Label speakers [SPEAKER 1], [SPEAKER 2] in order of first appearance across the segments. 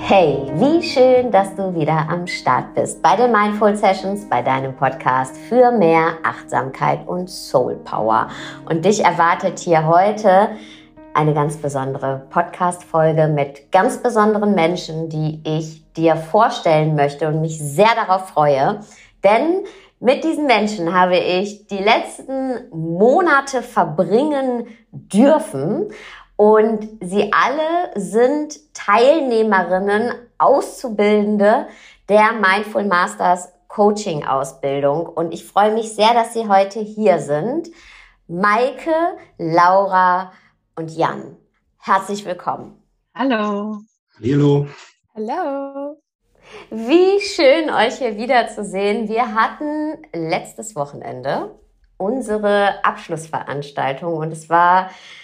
[SPEAKER 1] Hey, wie schön, dass du wieder am Start bist bei den Mindful Sessions, bei deinem Podcast für mehr Achtsamkeit und Soul Power. Und dich erwartet hier heute eine ganz besondere Podcast-Folge mit ganz besonderen Menschen, die ich dir vorstellen möchte und mich sehr darauf freue. Denn mit diesen Menschen habe ich die letzten Monate verbringen dürfen. Und sie alle sind Teilnehmerinnen, Auszubildende der Mindful Masters Coaching Ausbildung. Und ich freue mich sehr, dass sie heute hier sind. Maike, Laura und Jan. Herzlich willkommen.
[SPEAKER 2] Hallo.
[SPEAKER 3] Hallo.
[SPEAKER 2] Hallo.
[SPEAKER 1] Wie schön, euch hier wiederzusehen. Wir hatten letztes Wochenende unsere Abschlussveranstaltung und es war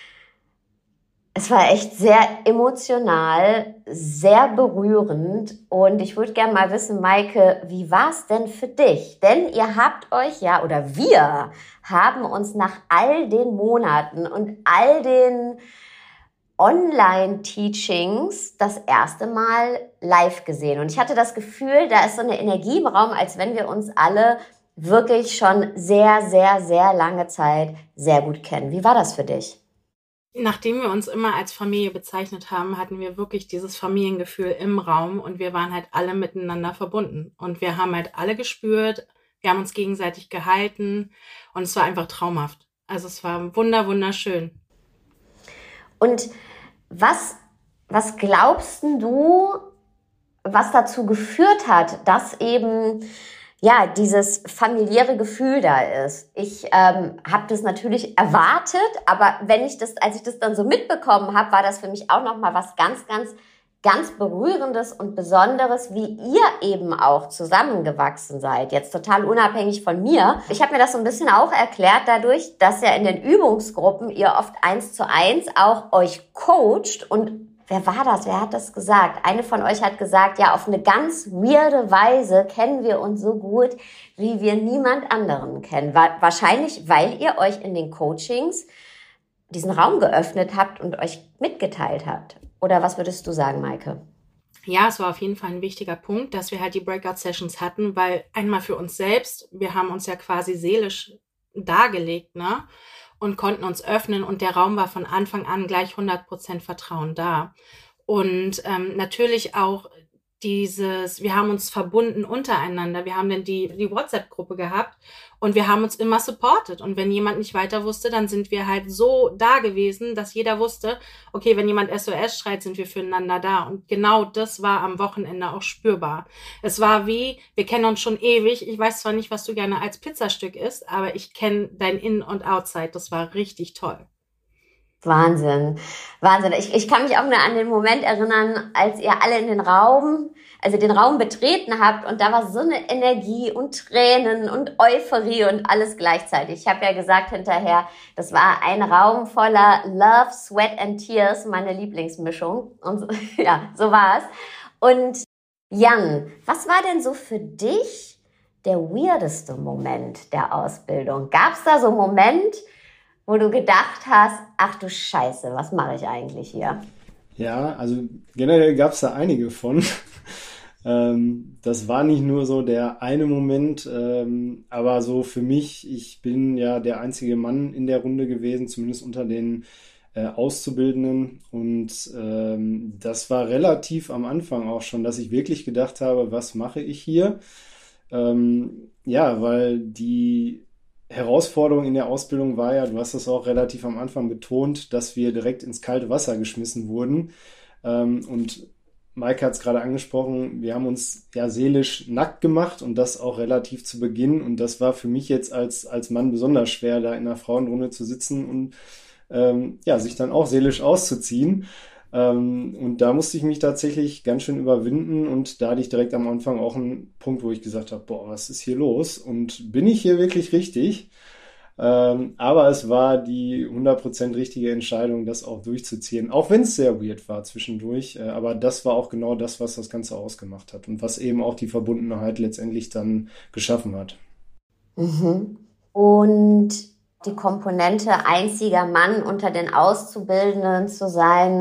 [SPEAKER 1] echt sehr emotional, sehr berührend und ich würde gerne mal wissen, Maike, wie war es denn für dich? Denn ihr habt euch ja, oder wir haben uns nach all den Monaten und all den Online-Teachings das erste Mal live gesehen. Und ich hatte das Gefühl, da ist so eine Energie im Raum, als wenn wir uns alle wirklich schon sehr, sehr, sehr lange Zeit sehr gut kennen. Wie war das für dich?
[SPEAKER 2] Nachdem wir uns immer als Familie bezeichnet haben, hatten wir wirklich dieses Familiengefühl im Raum und wir waren halt alle miteinander verbunden. Und wir haben halt alle gespürt, wir haben uns gegenseitig gehalten und es war einfach traumhaft. Also es war wunderschön.
[SPEAKER 1] Und was glaubst du, was dazu geführt hat, dass eben ja dieses familiäre Gefühl da ist? Ich habe das natürlich erwartet, aber als ich das dann so mitbekommen habe, war das für mich auch noch mal was ganz Berührendes und Besonderes, wie ihr eben auch zusammengewachsen seid. Jetzt total unabhängig von mir. Ich habe mir das so ein bisschen auch erklärt dadurch, dass ja in den Übungsgruppen ihr oft 1:1 auch euch coacht. Und wer war das? Wer hat das gesagt? Eine von euch hat gesagt, ja, auf eine ganz weirde Weise kennen wir uns so gut, wie wir niemand anderen kennen. Wahrscheinlich, weil ihr euch in den Coachings diesen Raum geöffnet habt und euch mitgeteilt habt. Oder was würdest du sagen, Maike?
[SPEAKER 2] Ja, es war auf jeden Fall ein wichtiger Punkt, dass wir halt die Breakout-Sessions hatten, weil einmal für uns selbst, wir haben uns ja quasi seelisch dargelegt, ne? Und konnten uns öffnen und der Raum war von Anfang an gleich 100% Vertrauen da. Und natürlich auch wir haben uns verbunden untereinander. Wir haben dann die WhatsApp-Gruppe gehabt und wir haben uns immer supportet. Und wenn jemand nicht weiter wusste, dann sind wir halt so da gewesen, dass jeder wusste, okay, wenn jemand SOS schreit, sind wir füreinander da. Und genau das war am Wochenende auch spürbar. Es war wie, wir kennen uns schon ewig. Ich weiß zwar nicht, was du gerne als Pizzastück isst, aber ich kenne dein In- und Outside. Das war richtig toll.
[SPEAKER 1] Wahnsinn. Ich kann mich auch nur an den Moment erinnern, als ihr alle den Raum betreten habt und da war so eine Energie und Tränen und Euphorie und alles gleichzeitig. Ich habe ja gesagt hinterher, das war ein Raum voller Love, Sweat and Tears, meine Lieblingsmischung. Und ja, so war es. Und Jan, was war denn so für dich der weirdeste Moment der Ausbildung? Gab es da so einen Moment, wo du gedacht hast, ach du Scheiße, was mache ich eigentlich hier?
[SPEAKER 3] Ja, also generell gab es da einige von. Das war nicht nur so der eine Moment, aber so für mich, ich bin ja der einzige Mann in der Runde gewesen, zumindest unter den Auszubildenden. Und das war relativ am Anfang auch schon, dass ich wirklich gedacht habe, was mache ich hier? Ja, weil die Herausforderung in der Ausbildung war ja, du hast das auch relativ am Anfang betont, dass wir direkt ins kalte Wasser geschmissen wurden. Und Maike hat es gerade angesprochen, wir haben uns ja seelisch nackt gemacht und das auch relativ zu Beginn. Und das war für mich jetzt als Mann besonders schwer, da in einer Frauenrunde zu sitzen und ja, sich dann auch seelisch auszuziehen. Und da musste ich mich tatsächlich ganz schön überwinden und da hatte ich direkt am Anfang auch einen Punkt, wo ich gesagt habe, boah, was ist hier los? Und bin ich hier wirklich richtig? Aber es war die 100% richtige Entscheidung, das auch durchzuziehen, auch wenn es sehr weird war zwischendurch. Aber das war auch genau das, was das Ganze ausgemacht hat und was eben auch die Verbundenheit letztendlich dann geschaffen hat.
[SPEAKER 1] Mhm. Und die Komponente einziger Mann unter den Auszubildenden zu sein,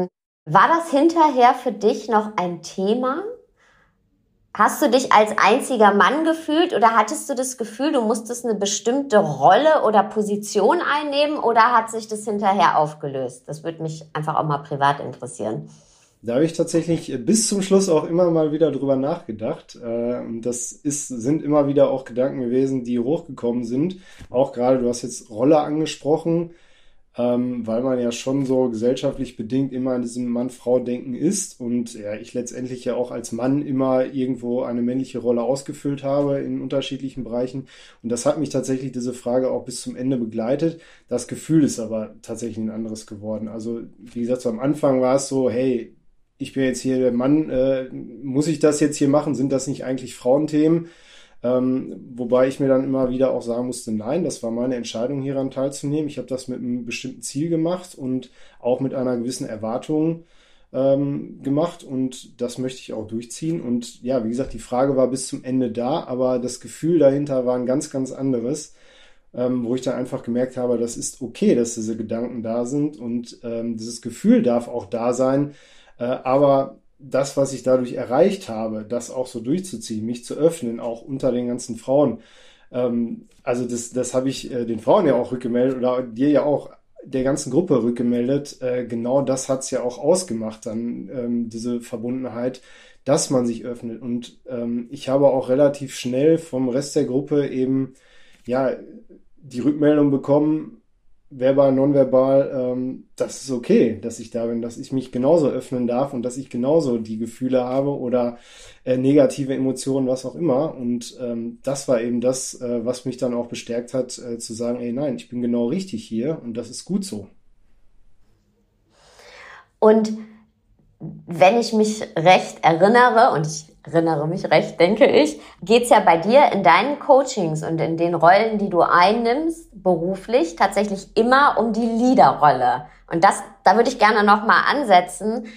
[SPEAKER 1] War das hinterher für dich noch ein Thema? Hast du dich als einziger Mann gefühlt oder hattest du das Gefühl, du musstest eine bestimmte Rolle oder Position einnehmen oder hat sich das hinterher aufgelöst? Das würde mich einfach auch mal privat interessieren.
[SPEAKER 3] Da habe ich tatsächlich bis zum Schluss auch immer mal wieder drüber nachgedacht. Und sind immer wieder auch Gedanken gewesen, die hochgekommen sind. Auch gerade, du hast jetzt Rolle angesprochen, weil man ja schon so gesellschaftlich bedingt immer in diesem Mann-Frau-Denken ist und ja, ich letztendlich ja auch als Mann immer irgendwo eine männliche Rolle ausgefüllt habe in unterschiedlichen Bereichen. Und das hat mich tatsächlich diese Frage auch bis zum Ende begleitet. Das Gefühl ist aber tatsächlich ein anderes geworden. Also, wie gesagt, so am Anfang war es so, hey, ich bin jetzt hier der Mann, muss ich das jetzt hier machen? Sind das nicht eigentlich Frauenthemen? Wobei ich mir dann immer wieder auch sagen musste, nein, das war meine Entscheidung, hieran teilzunehmen. Ich habe das mit einem bestimmten Ziel gemacht und auch mit einer gewissen Erwartung gemacht und das möchte ich auch durchziehen. Und ja, wie gesagt, die Frage war bis zum Ende da, aber das Gefühl dahinter war ein ganz, ganz anderes, wo ich dann einfach gemerkt habe, das ist okay, dass diese Gedanken da sind und dieses Gefühl darf auch da sein, aber das, was ich dadurch erreicht habe, das auch so durchzuziehen, mich zu öffnen, auch unter den ganzen Frauen, also das habe ich den Frauen ja auch rückgemeldet oder dir ja auch der ganzen Gruppe rückgemeldet. Genau das hat es ja auch ausgemacht, dann diese Verbundenheit, dass man sich öffnet. Und ich habe auch relativ schnell vom Rest der Gruppe eben ja die Rückmeldung bekommen, verbal, nonverbal, das ist okay, dass ich da bin, dass ich mich genauso öffnen darf und dass ich genauso die Gefühle habe oder negative Emotionen, was auch immer. Und das war eben das, was mich dann auch bestärkt hat, zu sagen, ey, nein, ich bin genau richtig hier und das ist gut so.
[SPEAKER 1] Und wenn ich mich recht erinnere, und ich erinnere mich recht, denke ich, geht's ja bei dir in deinen Coachings und in den Rollen, die du einnimmst, beruflich, tatsächlich immer um die Leaderrolle. Und da würde ich gerne nochmal ansetzen,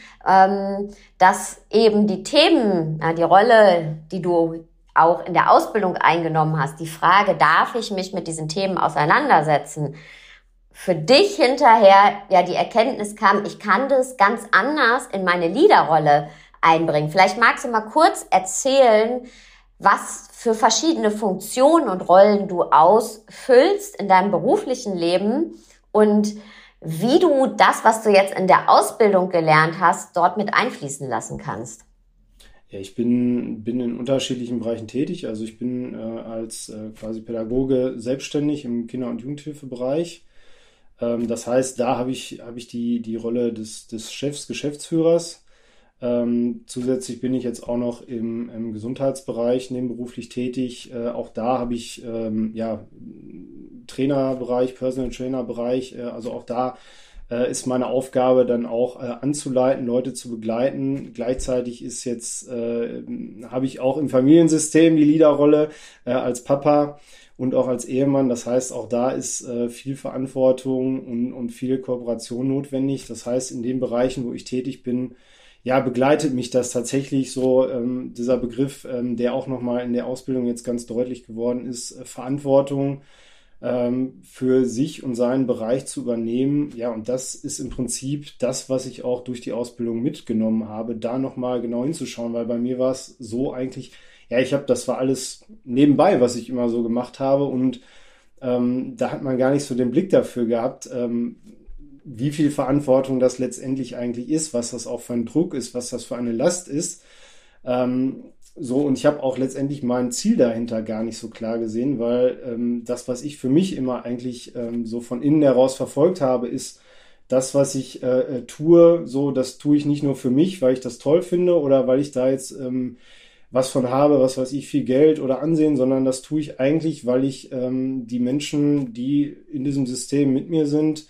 [SPEAKER 1] dass eben die Themen, die Rolle, die du auch in der Ausbildung eingenommen hast, die Frage, darf ich mich mit diesen Themen auseinandersetzen, für dich hinterher ja die Erkenntnis kam, ich kann das ganz anders in meine Leaderrolle einbringen. Vielleicht magst du mal kurz erzählen, was für verschiedene Funktionen und Rollen du ausfüllst in deinem beruflichen Leben und wie du das, was du jetzt in der Ausbildung gelernt hast, dort mit einfließen lassen kannst.
[SPEAKER 3] Ja, ich bin in unterschiedlichen Bereichen tätig. Also ich bin als quasi Pädagoge selbstständig im Kinder- und Jugendhilfebereich. Das heißt, da habe ich die Rolle des Chefs, Geschäftsführers. Zusätzlich bin ich jetzt auch noch im Gesundheitsbereich nebenberuflich tätig. Auch da habe ich Trainerbereich, Personal Trainer Bereich. Also auch da ist meine Aufgabe dann auch anzuleiten, Leute zu begleiten. Gleichzeitig habe ich auch im Familiensystem die Leaderrolle als Papa und auch als Ehemann. Das heißt, auch da ist viel Verantwortung und viel Kooperation notwendig. Das heißt, in den Bereichen, wo ich tätig bin, ja, begleitet mich das tatsächlich so, dieser Begriff, der auch nochmal in der Ausbildung jetzt ganz deutlich geworden ist, Verantwortung für sich und seinen Bereich zu übernehmen. Ja, und das ist im Prinzip das, was ich auch durch die Ausbildung mitgenommen habe, da nochmal genau hinzuschauen, weil bei mir war es so eigentlich, ja, das war alles nebenbei, was ich immer so gemacht habe und da hat man gar nicht so den Blick dafür gehabt, wie viel Verantwortung das letztendlich eigentlich ist, was das auch für ein Druck ist, was das für eine Last ist. Und ich habe auch letztendlich mein Ziel dahinter gar nicht so klar gesehen, weil das, was ich für mich immer eigentlich so von innen heraus verfolgt habe, ist das, was ich tue, so, das tue ich nicht nur für mich, weil ich das toll finde oder weil ich da jetzt was von habe, was weiß ich, viel Geld oder Ansehen, sondern das tue ich eigentlich, weil ich die Menschen, die in diesem System mit mir sind,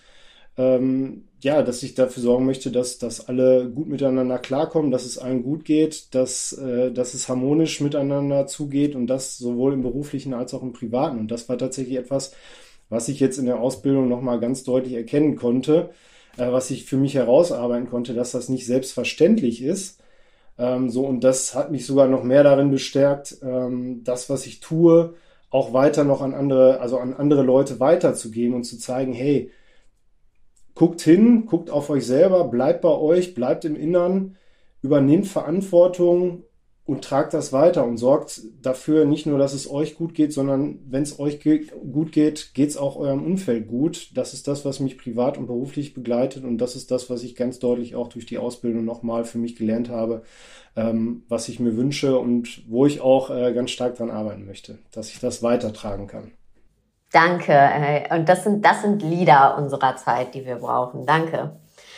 [SPEAKER 3] dass ich dafür sorgen möchte, dass alle gut miteinander klarkommen, dass es allen gut geht, dass es harmonisch miteinander zugeht und das sowohl im beruflichen als auch im privaten. Und das war tatsächlich etwas, was ich jetzt in der Ausbildung nochmal ganz deutlich erkennen konnte, was ich für mich herausarbeiten konnte, dass das nicht selbstverständlich ist. Und das hat mich sogar noch mehr darin bestärkt, das, was ich tue, auch weiter noch an andere Leute weiterzugeben und zu zeigen, hey, guckt hin, guckt auf euch selber, bleibt bei euch, bleibt im Innern, übernehmt Verantwortung und tragt das weiter und sorgt dafür nicht nur, dass es euch gut geht, sondern wenn es euch gut geht, geht es auch eurem Umfeld gut. Das ist das, was mich privat und beruflich begleitet und das ist das, was ich ganz deutlich auch durch die Ausbildung nochmal für mich gelernt habe, was ich mir wünsche und wo ich auch ganz stark dran arbeiten möchte, dass ich das weitertragen kann.
[SPEAKER 1] Danke. Und das sind Lieder unserer Zeit, die wir brauchen. Danke.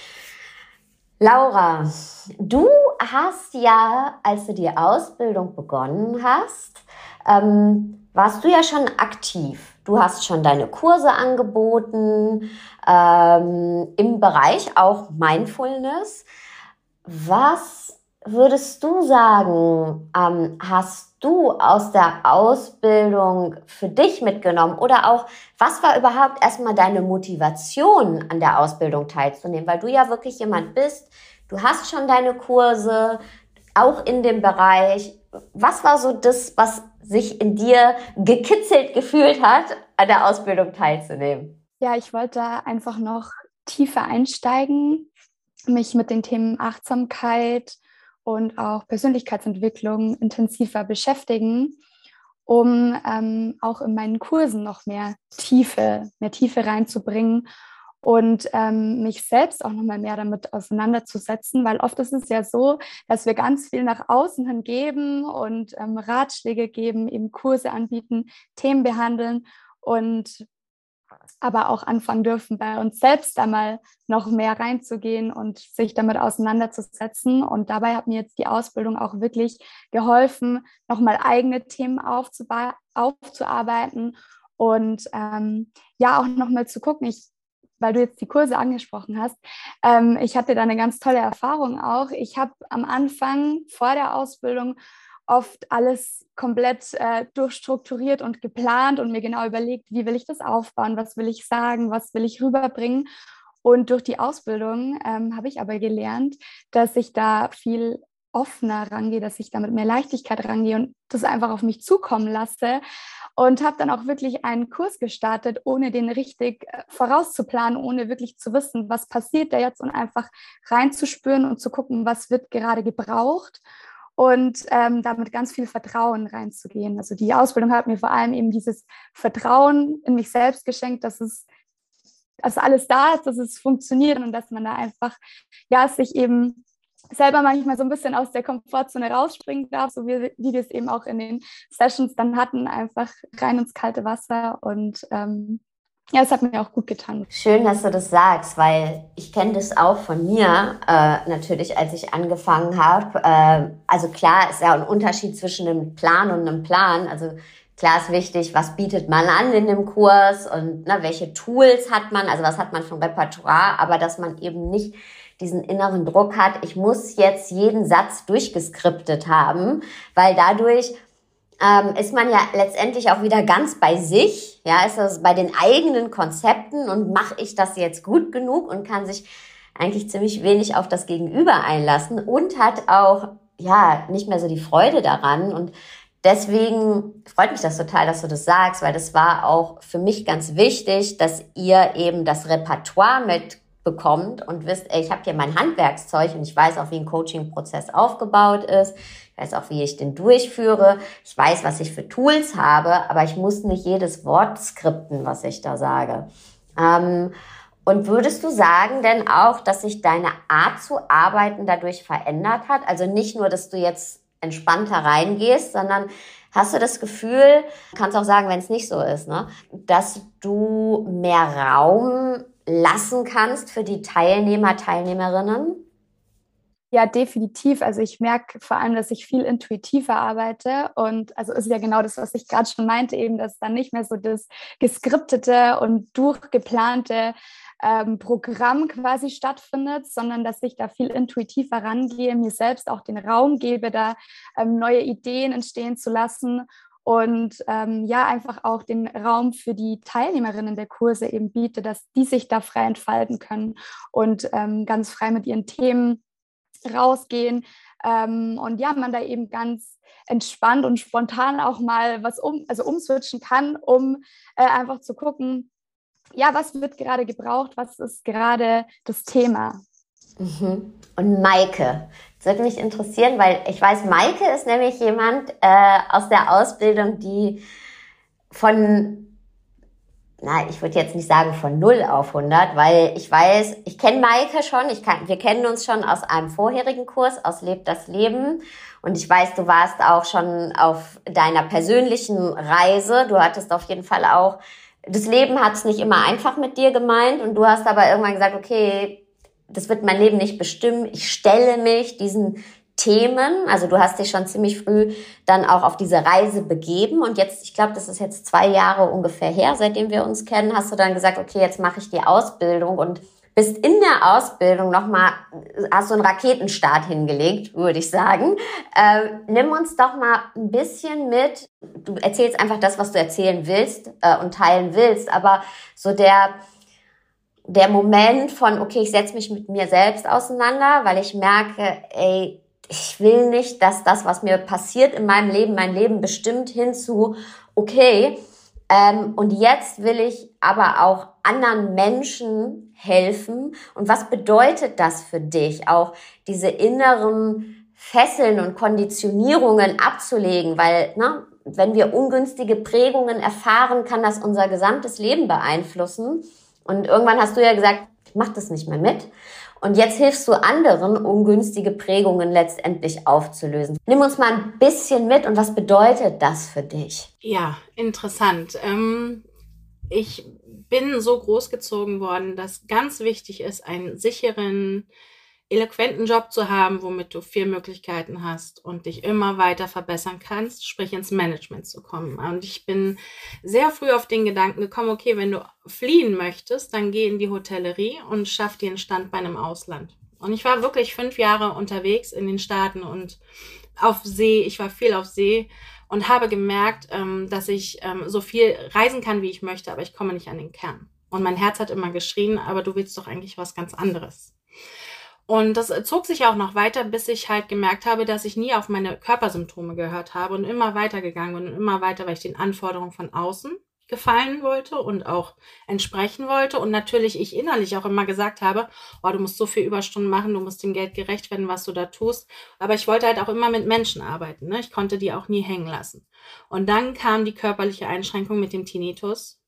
[SPEAKER 1] Laura, du hast ja, als du die Ausbildung begonnen hast, warst du ja schon aktiv. Du hast schon deine Kurse angeboten, im Bereich auch Mindfulness. Was würdest du sagen, hast du aus der Ausbildung für dich mitgenommen? Oder auch, was war überhaupt erstmal deine Motivation, an der Ausbildung teilzunehmen? Weil du ja wirklich jemand bist, du hast schon deine Kurse, auch in dem Bereich. Was war so das, was sich in dir gekitzelt gefühlt hat, an der Ausbildung teilzunehmen?
[SPEAKER 4] Ja, ich wollte einfach noch tiefer einsteigen, mich mit den Themen Achtsamkeit und auch Persönlichkeitsentwicklung intensiver beschäftigen, um auch in meinen Kursen noch mehr Tiefe reinzubringen und mich selbst auch nochmal mehr damit auseinanderzusetzen, weil oft ist es ja so, dass wir ganz viel nach außen hin geben und Ratschläge geben, eben Kurse anbieten, Themen behandeln und aber auch anfangen dürfen, bei uns selbst da mal noch mehr reinzugehen und sich damit auseinanderzusetzen. Und dabei hat mir jetzt die Ausbildung auch wirklich geholfen, nochmal eigene Themen aufzuarbeiten und ja auch nochmal zu gucken, weil du jetzt die Kurse angesprochen hast, ich hatte da eine ganz tolle Erfahrung auch. Ich habe am Anfang vor der Ausbildung oft alles komplett durchstrukturiert und geplant und mir genau überlegt, wie will ich das aufbauen, was will ich sagen, was will ich rüberbringen. Und durch die Ausbildung habe ich aber gelernt, dass ich da viel offener rangehe, dass ich da mit mehr Leichtigkeit rangehe und das einfach auf mich zukommen lasse. Und habe dann auch wirklich einen Kurs gestartet, ohne den richtig vorauszuplanen, ohne wirklich zu wissen, was passiert da jetzt und einfach reinzuspüren und zu gucken, was wird gerade gebraucht. Und damit ganz viel Vertrauen reinzugehen. Also die Ausbildung hat mir vor allem eben dieses Vertrauen in mich selbst geschenkt, dass alles da ist, dass es funktioniert und dass man da einfach ja sich eben selber manchmal so ein bisschen aus der Komfortzone rausspringen darf, so wie wir es eben auch in den Sessions dann hatten, einfach rein ins kalte Wasser und ja, es hat mir auch gut getan.
[SPEAKER 1] Schön, dass du das sagst, weil ich kenne das auch von mir, natürlich, als ich angefangen habe. Also klar ist ja ein Unterschied zwischen einem Plan und einem Plan. Also klar ist wichtig, was bietet man an in dem Kurs und welche Tools hat man, also was hat man für ein Repertoire, aber dass man eben nicht diesen inneren Druck hat, ich muss jetzt jeden Satz durchgeskriptet haben, weil dadurch ist man ja letztendlich auch wieder ganz bei sich, ja, ist das bei den eigenen Konzepten und mache ich das jetzt gut genug und kann sich eigentlich ziemlich wenig auf das Gegenüber einlassen und hat auch, ja, nicht mehr so die Freude daran und deswegen freut mich das total, dass du das sagst, weil das war auch für mich ganz wichtig, dass ihr eben das Repertoire mitbekommt und wisst, ey, ich habe hier mein Handwerkszeug und ich weiß auch, wie ein Coaching-Prozess aufgebaut ist. Ich weiß auch, wie ich den durchführe. Ich weiß, was ich für Tools habe, aber ich muss nicht jedes Wort skripten, was ich da sage. Und würdest du sagen denn auch, dass sich deine Art zu arbeiten dadurch verändert hat? Also nicht nur, dass du jetzt entspannter reingehst, sondern hast du das Gefühl, kannst auch sagen, wenn es nicht so ist, ne, dass du mehr Raum lassen kannst für die Teilnehmer, Teilnehmerinnen?
[SPEAKER 4] Ja, definitiv. Also ich merke vor allem, dass ich viel intuitiver arbeite und also ist ja genau das, was ich gerade schon meinte, eben, dass dann nicht mehr so das geskriptete und durchgeplante Programm quasi stattfindet, sondern dass ich da viel intuitiver rangehe, mir selbst auch den Raum gebe, da neue Ideen entstehen zu lassen und ja, einfach auch den Raum für die Teilnehmerinnen der Kurse eben biete, dass die sich da frei entfalten können und ganz frei mit ihren Themen rausgehen und ja, man da eben ganz entspannt und spontan auch mal was umswitchen kann, um einfach zu gucken, ja, was wird gerade gebraucht, was ist gerade das Thema.
[SPEAKER 1] Mhm. Und Maike, das würde mich interessieren, weil ich weiß, Maike ist nämlich jemand aus der Ausbildung, die ich würde jetzt nicht sagen von 0 auf 100, weil ich weiß, ich kenne Maike schon, wir kennen uns schon aus einem vorherigen Kurs, aus Leb das Leben. Und ich weiß, du warst auch schon auf deiner persönlichen Reise. Du hattest auf jeden Fall auch, das Leben hat es nicht immer einfach mit dir gemeint. Und du hast aber irgendwann gesagt, okay, das wird mein Leben nicht bestimmen. Ich stelle mich diesen Themen, also du hast dich schon ziemlich früh dann auch auf diese Reise begeben und jetzt, ich glaube, das ist jetzt 2 Jahre ungefähr her, seitdem wir uns kennen, hast du dann gesagt, okay, jetzt mache ich die Ausbildung und bist in der Ausbildung nochmal, hast du einen Raketenstart hingelegt, würde ich sagen. Nimm uns doch mal ein bisschen mit, du erzählst einfach das, was du erzählen willst und teilen willst, aber so der Moment von, okay, ich setze mich mit mir selbst auseinander, weil ich merke, ey, ich will nicht, dass das, was mir passiert in meinem Leben, mein Leben bestimmt hinzu, okay, und jetzt will ich aber auch anderen Menschen helfen. Und was bedeutet das für dich, auch diese inneren Fesseln und Konditionierungen abzulegen? Weil, wenn wir ungünstige Prägungen erfahren, kann das unser gesamtes Leben beeinflussen. Und irgendwann hast du ja gesagt, ich mach das nicht mehr mit. Und jetzt hilfst du anderen, ungünstige Prägungen letztendlich aufzulösen. Nimm uns mal ein bisschen mit und was bedeutet das für dich?
[SPEAKER 2] Ja, interessant. Ich bin so großgezogen worden, dass ganz wichtig ist, einen sicheren, eloquenten Job zu haben, womit du 4 Möglichkeiten hast und dich immer weiter verbessern kannst, sprich ins Management zu kommen. Und ich bin sehr früh auf den Gedanken gekommen, okay, wenn du fliehen möchtest, dann geh in die Hotellerie und schaff dir ein Standbein im Ausland. Und ich war wirklich 5 Jahre unterwegs in den Staaten und auf See, ich war viel auf See und habe gemerkt, dass ich so viel reisen kann, wie ich möchte, aber ich komme nicht an den Kern. Und mein Herz hat immer geschrien, aber du willst doch eigentlich was ganz anderes. Und das zog sich auch noch weiter, bis ich halt gemerkt habe, dass ich nie auf meine Körpersymptome gehört habe und immer weiter gegangen bin und immer weiter, weil ich den Anforderungen von außen gefallen wollte und auch entsprechen wollte. Und natürlich ich innerlich auch immer gesagt habe, oh, du musst so viel Überstunden machen, du musst dem Geld gerecht werden, was du da tust. Aber ich wollte halt auch immer mit Menschen arbeiten, ne? Ich konnte die auch nie hängen lassen. Und dann kam die körperliche Einschränkung mit dem Tinnitus.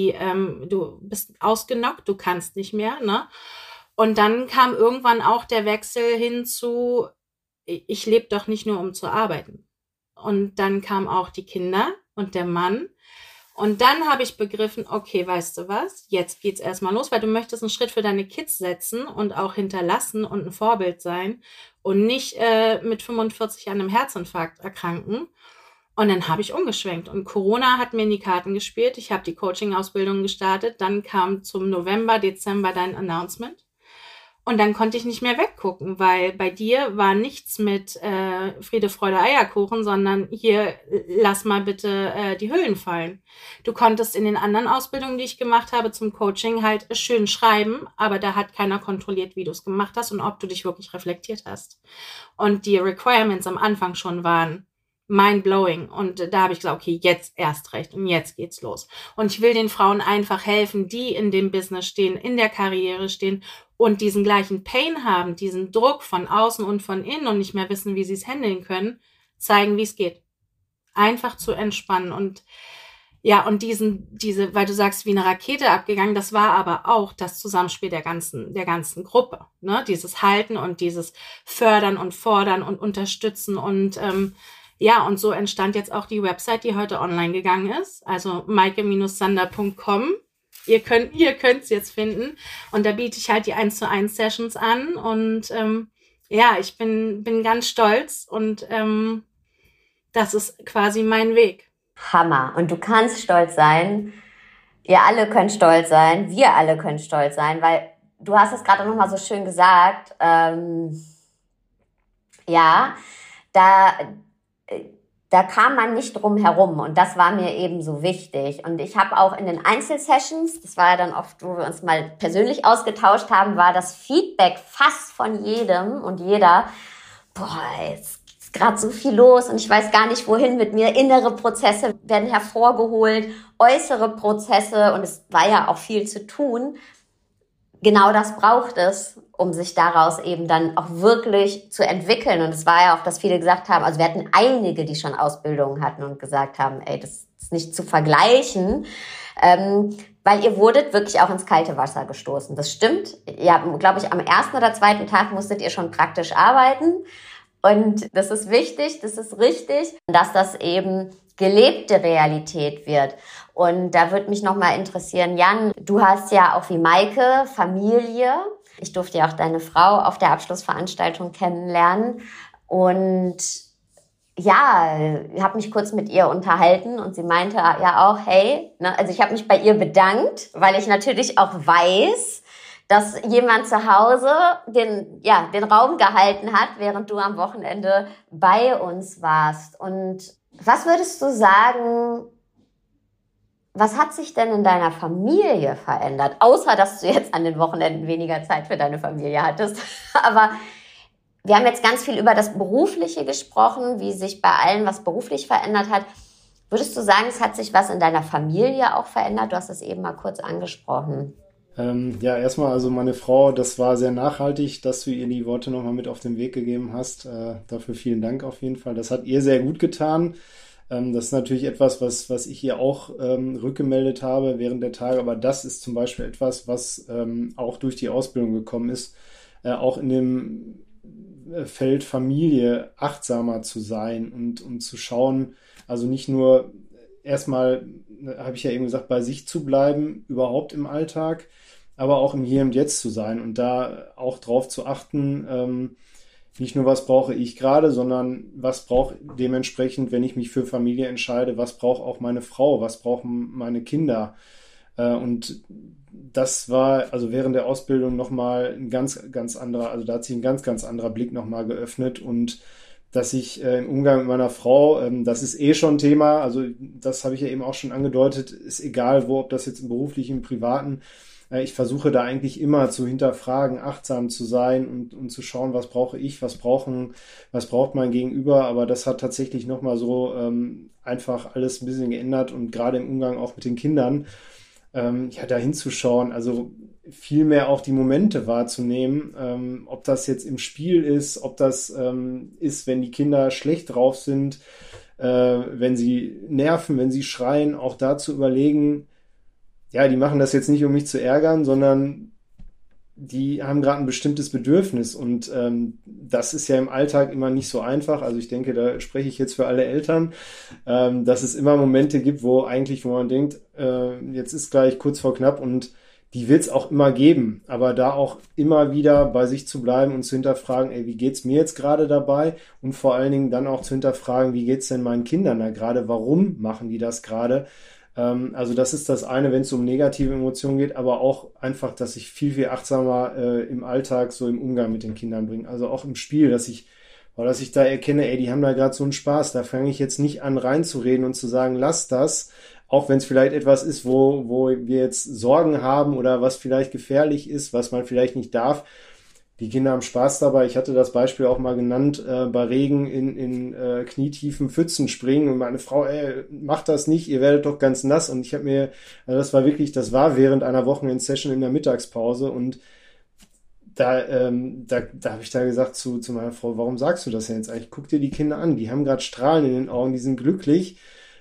[SPEAKER 2] Du bist ausgenockt, du kannst nicht mehr, ne? Und dann kam irgendwann auch der Wechsel hin zu, ich lebe doch nicht nur, um zu arbeiten. Und dann kamen auch die Kinder und der Mann. Und dann habe ich begriffen, okay, weißt du was, jetzt geht's erstmal los, weil du möchtest einen Schritt für deine Kids setzen und auch hinterlassen und ein Vorbild sein und nicht mit 45 an einem Herzinfarkt erkranken. Und dann habe ich umgeschwenkt und Corona hat mir in die Karten gespielt. Ich habe die Coaching-Ausbildung gestartet. Dann kam zum November, Dezember dein Announcement. Und dann konnte ich nicht mehr weggucken, weil bei dir war nichts mit Friede, Freude, Eierkuchen, sondern hier, lass mal bitte die Hüllen fallen. Du konntest in den anderen Ausbildungen, die ich gemacht habe zum Coaching, halt schön schreiben, aber da hat keiner kontrolliert, wie du es gemacht hast und ob du dich wirklich reflektiert hast. Und die Requirements am Anfang schon waren mind-blowing. Und da habe ich gesagt, okay, jetzt erst recht und jetzt geht's los. Und ich will den Frauen einfach helfen, die in dem Business stehen, in der Karriere stehen und diesen gleichen Pain haben, diesen Druck von außen und von innen und nicht mehr wissen, wie sie es handeln können, zeigen, wie es geht. Einfach zu entspannen und ja, und diese, weil du sagst, wie eine Rakete abgegangen, das war aber auch das Zusammenspiel der ganzen Gruppe, ne? Dieses Halten und dieses Fördern und Fordern und Unterstützen und ja, und so entstand jetzt auch die Website, die heute online gegangen ist, also maike-sander.com. Ihr könnt's jetzt finden und da biete ich halt die 1:1 Sessions an und ja, ich bin ganz stolz und das ist quasi mein Weg.
[SPEAKER 1] Hammer. Und du kannst stolz sein. Ihr alle könnt stolz sein. Wir alle können stolz sein, weil du hast es gerade noch mal so schön gesagt. Ja, da kam man nicht drum herum und das war mir eben so wichtig. Und ich habe auch in den Einzelsessions, das war ja dann oft, wo wir uns mal persönlich ausgetauscht haben, war das Feedback fast von jedem und jeder, boah, jetzt ist gerade so viel los und ich weiß gar nicht, wohin mit mir. Innere Prozesse werden hervorgeholt, äußere Prozesse und es war ja auch viel zu tun. Genau das braucht es, um sich daraus eben dann auch wirklich zu entwickeln. Und es war ja auch, dass viele gesagt haben, also wir hatten einige, die schon Ausbildungen hatten und gesagt haben, ey, das ist nicht zu vergleichen, weil ihr wurdet wirklich auch ins kalte Wasser gestoßen. Das stimmt. Ja, glaube ich, am ersten oder zweiten Tag musstet ihr schon praktisch arbeiten. Und das ist wichtig, das ist richtig, dass das eben gelebte Realität wird. Und da würde mich nochmal interessieren, Jan, du hast ja auch wie Maike Familie. Ich durfte ja auch deine Frau auf der Abschlussveranstaltung kennenlernen. Und ja, ich habe mich kurz mit ihr unterhalten und sie meinte ja auch, hey, ne, also ich habe mich bei ihr bedankt, weil ich natürlich auch weiß, dass jemand zu Hause den Raum gehalten hat, während du am Wochenende bei uns warst. Und was würdest du sagen, was hat sich denn in deiner Familie verändert? Außer, dass du jetzt an den Wochenenden weniger Zeit für deine Familie hattest. Aber wir haben jetzt ganz viel über das Berufliche gesprochen, wie sich bei allen was beruflich verändert hat. Würdest du sagen, es hat sich was in deiner Familie auch verändert? Du hast es eben mal kurz angesprochen.
[SPEAKER 3] Ja, erstmal, also meine Frau, das war sehr nachhaltig, dass du ihr die Worte nochmal mit auf den Weg gegeben hast. Dafür vielen Dank auf jeden Fall. Das hat ihr sehr gut getan. Das ist natürlich etwas, was ich ihr auch rückgemeldet habe während der Tage. Aber das ist zum Beispiel etwas, was auch durch die Ausbildung gekommen ist, auch in dem Feld Familie achtsamer zu sein und zu schauen, also nicht nur erstmal, habe ich ja eben gesagt, bei sich zu bleiben, überhaupt im Alltag, aber auch im Hier und Jetzt zu sein und da auch drauf zu achten, nicht nur, was brauche ich gerade, sondern was braucht dementsprechend, wenn ich mich für Familie entscheide, was braucht auch meine Frau, was brauchen meine Kinder. Und das war also während der Ausbildung nochmal ein ganz, ganz anderer, also da hat sich ein ganz, ganz anderer Blick nochmal geöffnet und dass ich im Umgang mit meiner Frau, das ist eh schon Thema, also das habe ich ja eben auch schon angedeutet, ist egal wo, ob das jetzt im beruflichen, im privaten, ich versuche da eigentlich immer zu hinterfragen, achtsam zu sein und zu schauen, was brauche ich, was braucht mein Gegenüber, aber das hat tatsächlich nochmal so einfach alles ein bisschen geändert und gerade im Umgang auch mit den Kindern, da hinzuschauen, also viel mehr auch die Momente wahrzunehmen, ob das jetzt im Spiel ist, ob das ist, wenn die Kinder schlecht drauf sind, wenn sie nerven, wenn sie schreien, auch da zu überlegen, ja, die machen das jetzt nicht, um mich zu ärgern, sondern die haben gerade ein bestimmtes Bedürfnis und das ist ja im Alltag immer nicht so einfach. Also ich denke, da spreche ich jetzt für alle Eltern, dass es immer Momente gibt, wo man denkt, jetzt ist gleich kurz vor knapp und die wird es auch immer geben, aber da auch immer wieder bei sich zu bleiben und zu hinterfragen, ey, wie geht's mir jetzt gerade dabei? Und vor allen Dingen dann auch zu hinterfragen, wie geht's denn meinen Kindern da gerade? Warum machen die das gerade? Also das ist das eine, wenn es um negative Emotionen geht, aber auch einfach, dass ich viel, viel achtsamer im Alltag so im Umgang mit den Kindern bringe. Also auch im Spiel, dass ich da erkenne, ey, die haben da gerade so einen Spaß. Da fange ich jetzt nicht an reinzureden und zu sagen, lass das, auch wenn es vielleicht etwas ist, wo wir jetzt Sorgen haben oder was vielleicht gefährlich ist, was man vielleicht nicht darf. Die Kinder haben Spaß dabei. Ich hatte das Beispiel auch mal genannt, bei Regen in knietiefen Pfützen springen und meine Frau, ey, macht das nicht, ihr werdet doch ganz nass. Und ich habe mir, also das war während einer Wochenend-Session in der Mittagspause und da habe ich da gesagt zu meiner Frau, warum sagst du das denn jetzt eigentlich? Guck dir die Kinder an, die haben gerade Strahlen in den Augen, die sind glücklich.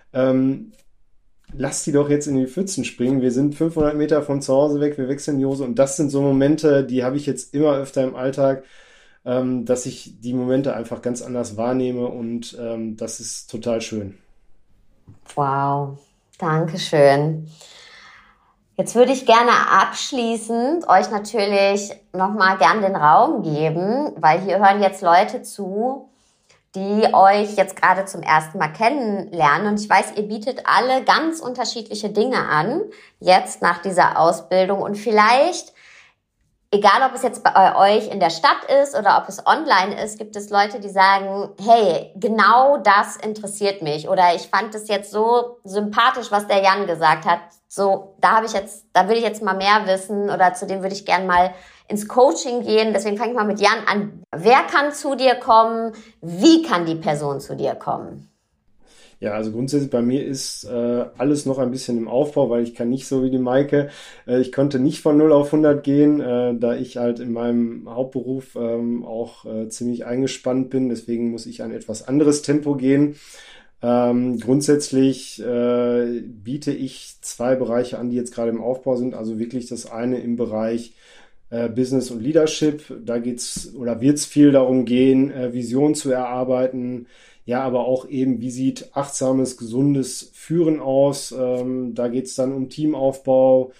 [SPEAKER 3] Lass die doch jetzt in die Pfützen springen. Wir sind 500 Meter von zu Hause weg, wir wechseln die Hose. Und das sind so Momente, die habe ich jetzt immer öfter im Alltag, dass ich die Momente einfach ganz anders wahrnehme und das ist total schön.
[SPEAKER 1] Wow, danke schön. Jetzt würde ich gerne abschließend euch natürlich nochmal gern den Raum geben, weil hier hören jetzt Leute zu, die euch jetzt gerade zum ersten Mal kennenlernen. Und ich weiß, ihr bietet alle ganz unterschiedliche Dinge an, jetzt nach dieser Ausbildung. Und vielleicht egal ob es jetzt bei euch in der Stadt ist oder ob es online ist, gibt es Leute, die sagen, hey, genau das interessiert mich oder ich fand es jetzt so sympathisch, was der Jan gesagt hat. So, da will ich jetzt mal mehr wissen oder zu dem würde ich gern mal ins Coaching gehen. Deswegen fange ich mal mit Jan an. Wer kann zu dir kommen? Wie kann die Person zu dir kommen?
[SPEAKER 3] Ja, also grundsätzlich bei mir ist alles noch ein bisschen im Aufbau, weil ich kann nicht so wie die Maike. Ich konnte nicht von 0 auf 100 gehen, da ich halt in meinem Hauptberuf auch ziemlich eingespannt bin. Deswegen muss ich ein etwas anderes Tempo gehen. Grundsätzlich biete ich 2 Bereiche an, die jetzt gerade im Aufbau sind. Also wirklich das eine im Bereich Business und Leadership. Da geht's oder wird's viel darum gehen, Vision zu erarbeiten. Ja, aber auch eben, wie sieht achtsames, gesundes Führen aus? Da geht's dann um Teamaufbau.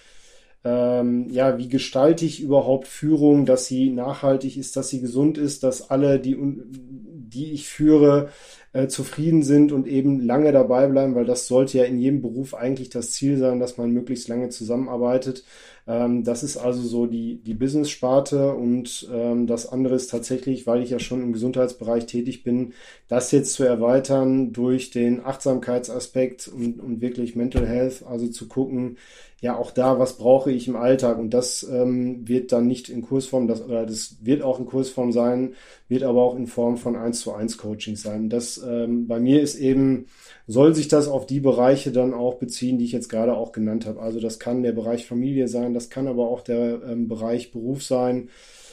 [SPEAKER 3] Ja, wie gestalte ich überhaupt Führung, dass sie nachhaltig ist, dass sie gesund ist, dass alle, die ich führe, zufrieden sind und eben lange dabei bleiben, weil das sollte ja in jedem Beruf eigentlich das Ziel sein, dass man möglichst lange zusammenarbeitet. Das ist also so die Business-Sparte und das andere ist tatsächlich, weil ich ja schon im Gesundheitsbereich tätig bin, das jetzt zu erweitern durch den Achtsamkeitsaspekt und wirklich Mental Health, also zu gucken, ja auch da, was brauche ich im Alltag und das wird dann nicht in Kursform, das wird auch in Kursform sein, wird aber auch in Form von 1:1 Coaching sein. Das bei mir ist eben, soll sich das auf die Bereiche dann auch beziehen, die ich jetzt gerade auch genannt habe. Also das kann der Bereich Familie sein, das kann aber auch der Bereich Beruf sein,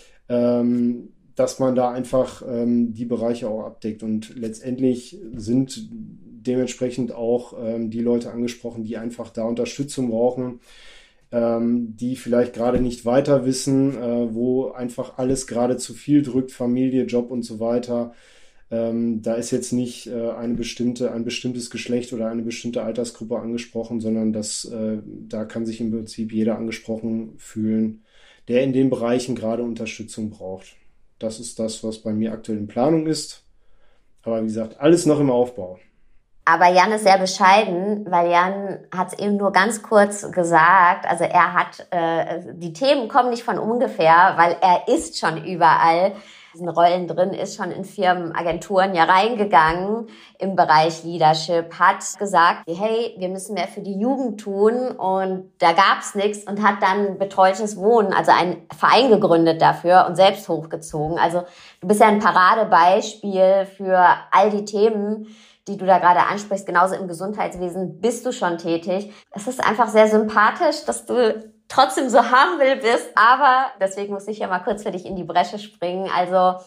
[SPEAKER 3] dass man da einfach die Bereiche auch abdeckt. Und letztendlich sind dementsprechend auch die Leute angesprochen, die einfach da Unterstützung brauchen, die vielleicht gerade nicht weiter wissen, wo einfach alles gerade zu viel drückt, Familie, Job und so weiter. Da ist jetzt nicht ein bestimmtes Geschlecht oder eine bestimmte Altersgruppe angesprochen, sondern da kann sich im Prinzip jeder angesprochen fühlen, der in den Bereichen gerade Unterstützung braucht. Das ist das, was bei mir aktuell in Planung ist. Aber wie gesagt, alles noch im Aufbau.
[SPEAKER 1] Aber Jan ist sehr bescheiden, weil Jan hat es eben nur ganz kurz gesagt. Also die Themen kommen nicht von ungefähr, weil er ist schon überall in diesen Rollen drin, ist schon in Firmen, Agenturen ja reingegangen im Bereich Leadership, hat gesagt, hey, wir müssen mehr für die Jugend tun und da gab's nichts und hat dann betreutes Wohnen, also einen Verein gegründet dafür und selbst hochgezogen. Also du bist ja ein Paradebeispiel für all die Themen, die du da gerade ansprichst, genauso im Gesundheitswesen bist du schon tätig. Es ist einfach sehr sympathisch, dass du trotzdem so humble bist, aber deswegen muss ich ja mal kurz für dich in die Bresche springen. Also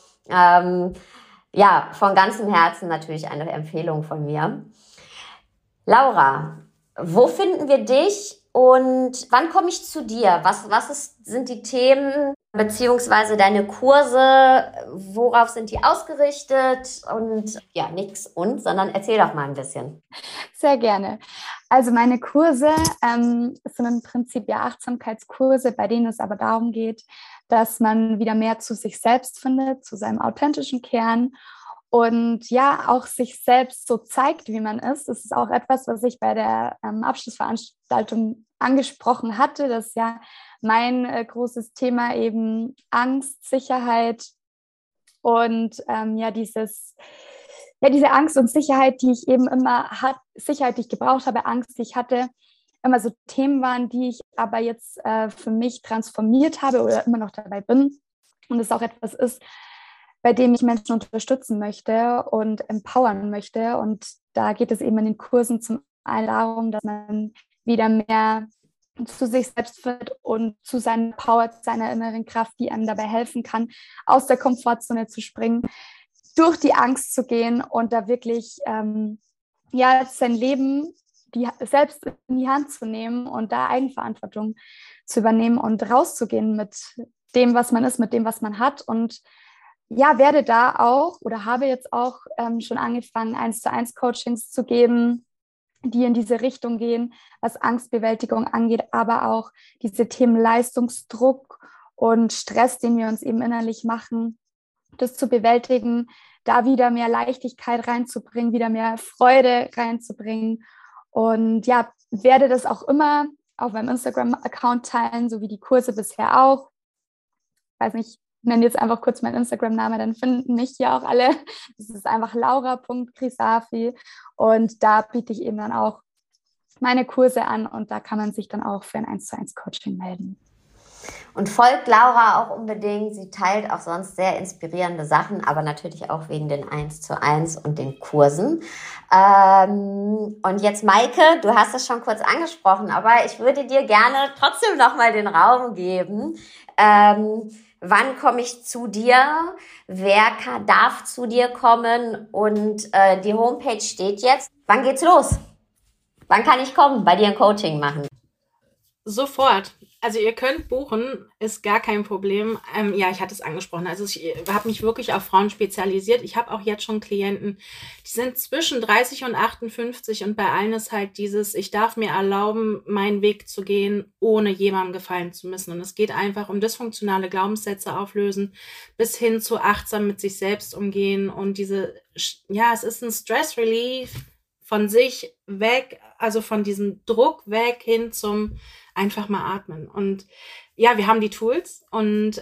[SPEAKER 1] ja, von ganzem Herzen natürlich eine Empfehlung von mir. Laura, wo finden wir dich und wann komme ich zu dir? Sind die Themen beziehungsweise deine Kurse? Worauf sind die ausgerichtet? Und ja, nix sondern erzähl doch mal ein bisschen.
[SPEAKER 4] Sehr gerne. Also meine Kurse sind im Prinzip ja Achtsamkeitskurse, bei denen es aber darum geht, dass man wieder mehr zu sich selbst findet, zu seinem authentischen Kern und ja, auch sich selbst so zeigt, wie man ist. Das ist auch etwas, was ich bei der Abschlussveranstaltung angesprochen hatte. Das ist ja mein großes Thema, eben Angst, Sicherheit und diese Angst und Sicherheit, die ich eben immer hatte, Sicherheit, die ich gebraucht habe, Angst, die ich hatte, immer so Themen waren, die ich aber jetzt für mich transformiert habe oder immer noch dabei bin. Und es auch etwas ist, bei dem ich Menschen unterstützen möchte und empowern möchte. Und da geht es eben in den Kursen zum einen darum, dass man wieder mehr zu sich selbst findet und zu seiner Power, zu seiner inneren Kraft, die einem dabei helfen kann, aus der Komfortzone zu springen, durch die Angst zu gehen und da wirklich sein Leben selbst in die Hand zu nehmen und da Eigenverantwortung zu übernehmen und rauszugehen mit dem, was man ist, mit dem, was man hat. Und ja, werde da auch oder habe jetzt auch schon angefangen, 1:1 Coachings zu geben, die in diese Richtung gehen, was Angstbewältigung angeht, aber auch diese Themen Leistungsdruck und Stress, den wir uns eben innerlich machen, das zu bewältigen, da wieder mehr Leichtigkeit reinzubringen, wieder mehr Freude reinzubringen. Und ja, werde das auch immer auf meinem Instagram-Account teilen, so wie die Kurse bisher auch. weiß nicht, ich nenne jetzt einfach kurz meinen Instagram-Namen, dann finden mich hier auch alle. Das ist einfach laura.krisafi und da biete ich eben dann auch meine Kurse an und da kann man sich dann auch für ein 1:1 Coaching melden.
[SPEAKER 1] Und folgt Laura auch unbedingt. Sie teilt auch sonst sehr inspirierende Sachen, aber natürlich auch wegen den 1:1 und den Kursen. Und jetzt, Maike, du hast es schon kurz angesprochen, aber ich würde dir gerne trotzdem nochmal den Raum geben. Wann komme ich zu dir? Wer darf zu dir kommen? Und die Homepage steht jetzt. Wann geht's los? Wann kann ich kommen, bei dir ein Coaching machen?
[SPEAKER 2] Sofort. Also ihr könnt buchen, ist gar kein Problem. Ja, ich hatte es angesprochen. Also ich habe mich wirklich auf Frauen spezialisiert. Ich habe auch jetzt schon Klienten, die sind zwischen 30 und 58 und bei allen ist halt dieses, ich darf mir erlauben, meinen Weg zu gehen, ohne jemandem gefallen zu müssen. Und es geht einfach um dysfunktionale Glaubenssätze auflösen, bis hin zu achtsam mit sich selbst umgehen und es ist ein Stress Relief von sich weg, also von diesem Druck weg hin zum einfach mal atmen. Und ja, wir haben die Tools und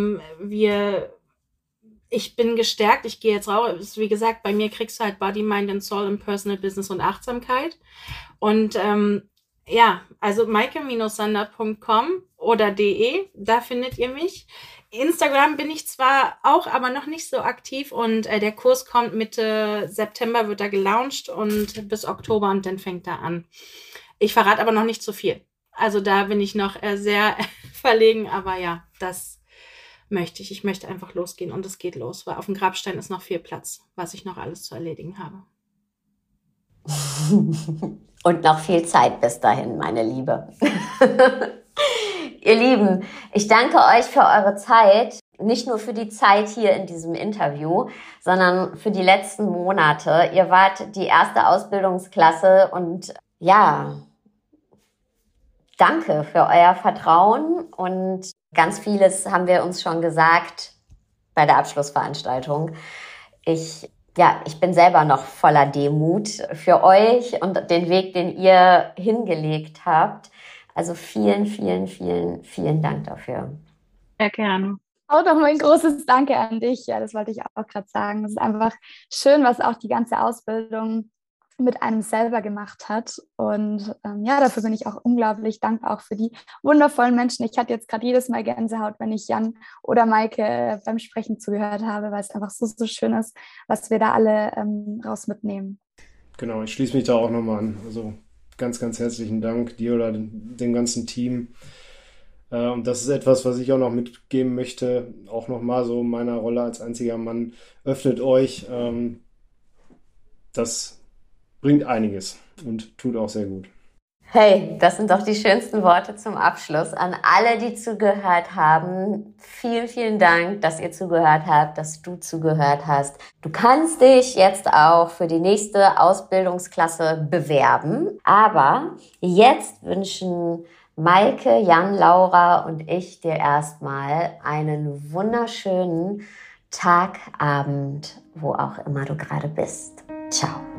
[SPEAKER 2] ich bin gestärkt, ich gehe jetzt raus. Wie gesagt, bei mir kriegst du halt Body, Mind and Soul im Personal Business und Achtsamkeit. Und also maike-sander.com oder de, da findet ihr mich. Instagram bin ich zwar auch, aber noch nicht so aktiv und der Kurs kommt Mitte September, wird er gelauncht und bis Oktober und dann fängt er an. Ich verrate aber noch nicht so viel. Also da bin ich noch sehr verlegen, aber ja, das möchte ich. Ich möchte einfach losgehen und es geht los, weil auf dem Grabstein ist noch viel Platz, was ich noch alles zu erledigen habe.
[SPEAKER 1] Und noch viel Zeit bis dahin, meine Liebe. Ihr Lieben, ich danke euch für eure Zeit. Nicht nur für die Zeit hier in diesem Interview, sondern für die letzten Monate. Ihr wart die erste Ausbildungsklasse und ja, danke für euer Vertrauen und ganz vieles haben wir uns schon gesagt bei der Abschlussveranstaltung. Ich bin selber noch voller Demut für euch und den Weg, den ihr hingelegt habt. Also vielen, vielen, vielen, vielen Dank dafür.
[SPEAKER 2] Sehr gerne.
[SPEAKER 4] Auch nochmal ein großes Danke an dich. Ja, das wollte ich auch gerade sagen. Es ist einfach schön, was auch die ganze Ausbildung mit einem selber gemacht hat. Und dafür bin ich auch unglaublich dankbar, auch für die wundervollen Menschen. Ich hatte jetzt gerade jedes Mal Gänsehaut, wenn ich Jan oder Maike beim Sprechen zugehört habe, weil es einfach so, so schön ist, was wir da alle raus mitnehmen.
[SPEAKER 3] Genau, ich schließe mich da auch nochmal an. Also ganz, ganz herzlichen Dank dir oder dem ganzen Team. Und das ist etwas, was ich auch noch mitgeben möchte, auch nochmal so in meiner Rolle als einziger Mann. Öffnet euch. Das bringt einiges und tut auch sehr gut.
[SPEAKER 1] Hey, das sind doch die schönsten Worte zum Abschluss. An alle, die zugehört haben, vielen, vielen Dank, dass ihr zugehört habt, dass du zugehört hast. Du kannst dich jetzt auch für die nächste Ausbildungsklasse bewerben. Aber jetzt wünschen Maike, Jan, Laura und ich dir erstmal einen wunderschönen Tag, Abend, wo auch immer du gerade bist. Ciao.